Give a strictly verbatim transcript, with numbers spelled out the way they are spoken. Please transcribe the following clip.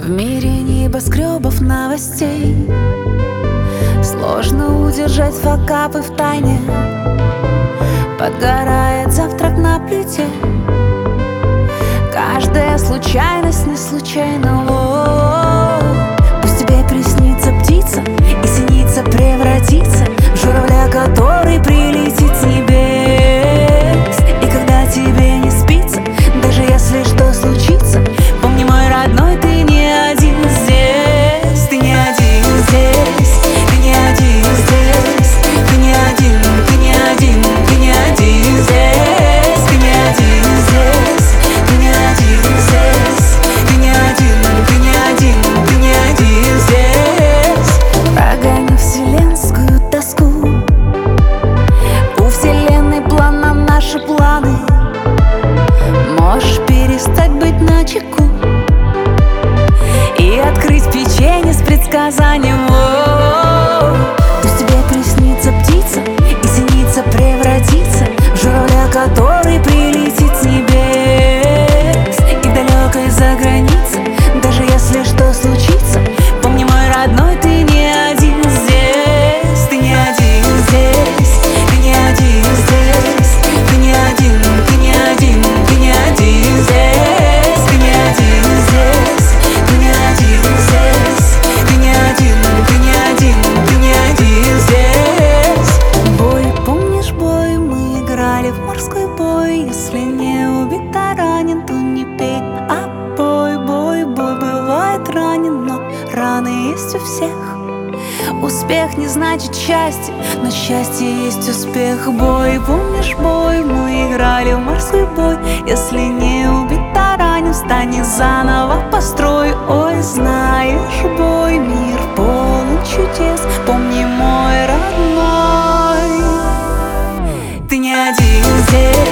В мире небоскребов новостей сложно удержать факапы в тайне. Подгорает завтрак на плите. Каждая случайность не случайна. О-о-о. Пусть тебе приснится птица и синица превратится в журавля, который прилетит с небес. И когда тебе не спится, даже если что случится, помни, мой родной, ты не один здесь. Ты не один здесь, ты не один здесь, ты не один, ты не один, ты не один здесь, ты не один здесь, ты не один здесь, ты не один, ты не один, ты не один здесь. Прогони вселенскую тоску. У вселенной план на наши планы. Можешь перестать быть начеку и открыть печенье с предсказанием. О-о-о. Пусть тебе приснится птица и синица превратится в журавля, который прилетит с небес. И в далекой загранице, даже если что случится, помни, мой родной, ты не один здесь. Ты не один здесь, ты не один здесь, ты не один, ты не один, ты не один здесь, ты не один здесь, ты не один здесь, ты не один, ты не один, ты не один здесь. Бой, помнишь бой? Мы играли в морской бой. Если не убит, а ранен, то не пей, а бой, бой, бой. Бывает ранен, но раны есть у всех. Успех не значит счастье, но счастье есть успех. Бой, помнишь бой? Мы играли в морской бой. Если не убит, а ранен, встань и заново построй. Ой, знаешь, бой, мир полон чудес. Помни, мой родной, ты не один здесь.